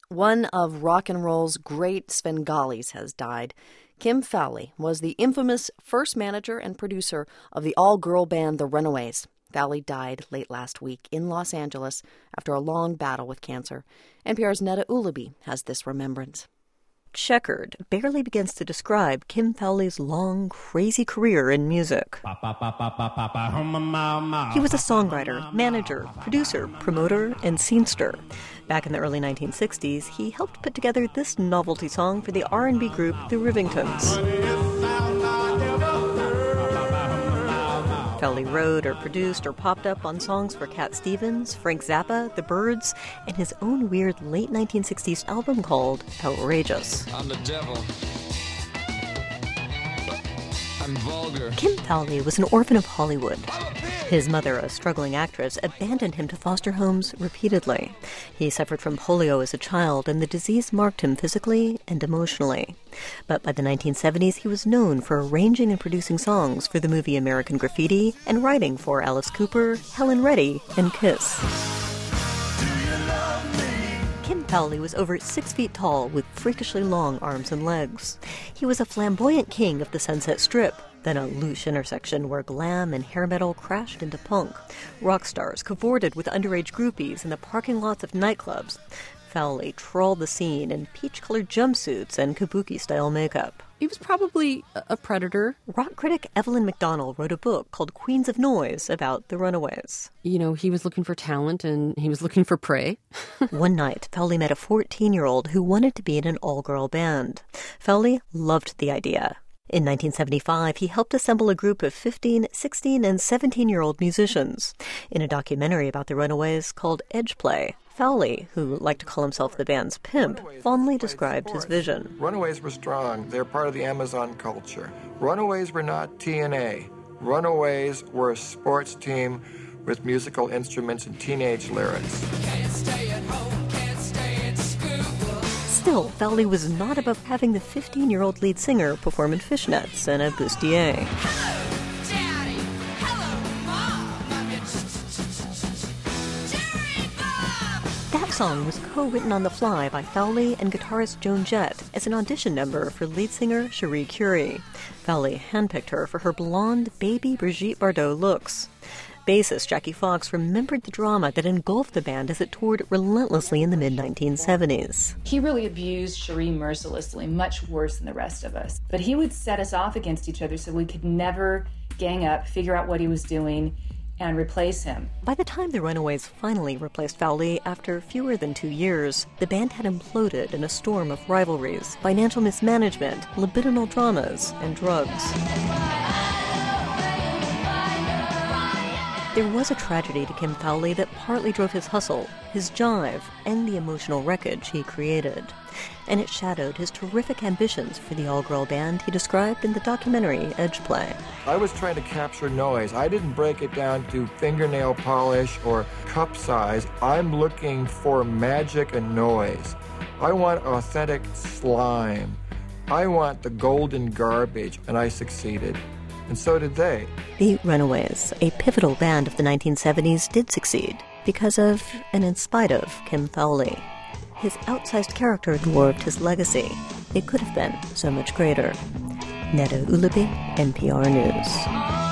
One of rock and roll's great Svengalis has died. Kim Fowley was the infamous first manager and producer of the all-girl band The Runaways. Fowley died late last week in Los Angeles after a long battle with cancer. NPR's Neda Ulaby has this remembrance. Checkered barely begins to describe Kim Fowley's long, crazy career in music. He was a songwriter, manager, producer, promoter, and scenester. Back in the early 1960s, he helped put together this novelty song for the R&B group The Rivingtons. Fowley wrote or produced or popped up on songs for Cat Stevens, Frank Zappa, The Byrds, and his own weird late 1960s album called Outrageous. I'm the devil. I'm vulgar. Kim Fowley was an orphan of Hollywood. His mother, a struggling actress, abandoned him to foster homes repeatedly. He suffered from polio as a child, and the disease marked him physically and emotionally. But by the 1970s, he was known for arranging and producing songs for the movie American Graffiti and writing for Alice Cooper, Helen Reddy, and Kiss. Kim Fowley was over 6 feet tall with freakishly long arms and legs. He was a flamboyant king of the Sunset Strip, then a loose intersection where glam and hair metal crashed into punk. Rock stars cavorted with underage groupies in the parking lots of nightclubs. Fowley trawled the scene in peach-colored jumpsuits and kabuki-style makeup. He was probably a predator. Rock critic Evelyn McDonnell wrote a book called Queens of Noise about the Runaways. You know, he was looking for talent and he was looking for prey. One night, Fowley met a 14-year-old who wanted to be in an all-girl band. Fowley loved the idea. In 1975, he helped assemble a group of 15, 16, and 17-year-old musicians. In a documentary about the Runaways called Edge Play, Fowley, who liked to call himself the band's pimp, fondly described his vision. Runaways were strong. They're part of the Amazon culture. Runaways were not TNA. Runaways were a sports team with musical instruments and teenage lyrics. Can't stay at home, can't stay in school. Still, Fowley was not above having the 15-year-old lead singer perform in fishnets and a bustier. Hello, Daddy. Hello, Mom. I'm your Jerry Bob. That song was co-written on the fly by Fowley and guitarist Joan Jett as an audition number for lead singer Cherie Currie. Fowley handpicked her for her blonde, baby Brigitte Bardot looks. Bassist Jackie Fox remembered the drama that engulfed the band as it toured relentlessly in the mid-1970s. He really abused Cherie mercilessly, much worse than the rest of us. But he would set us off against each other so we could never gang up, figure out what he was doing, and replace him. By the time the Runaways finally replaced Fowley after fewer than 2 years, the band had imploded in a storm of rivalries, financial mismanagement, libidinal dramas, and drugs. There was a tragedy to Kim Fowley that partly drove his hustle, his jive, and the emotional wreckage he created. And it shadowed his terrific ambitions for the all-girl band he described in the documentary Edge Play. I was trying to capture noise. I didn't break it down to fingernail polish or cup size. I'm looking for magic and noise. I want authentic slime. I want the golden garbage, and I succeeded. And so did they. The Runaways, a pivotal band of the 1970s, did succeed because of, and in spite of, Kim Fowley. His outsized character dwarfed his legacy. It could have been so much greater. Neda Ulaby, NPR News.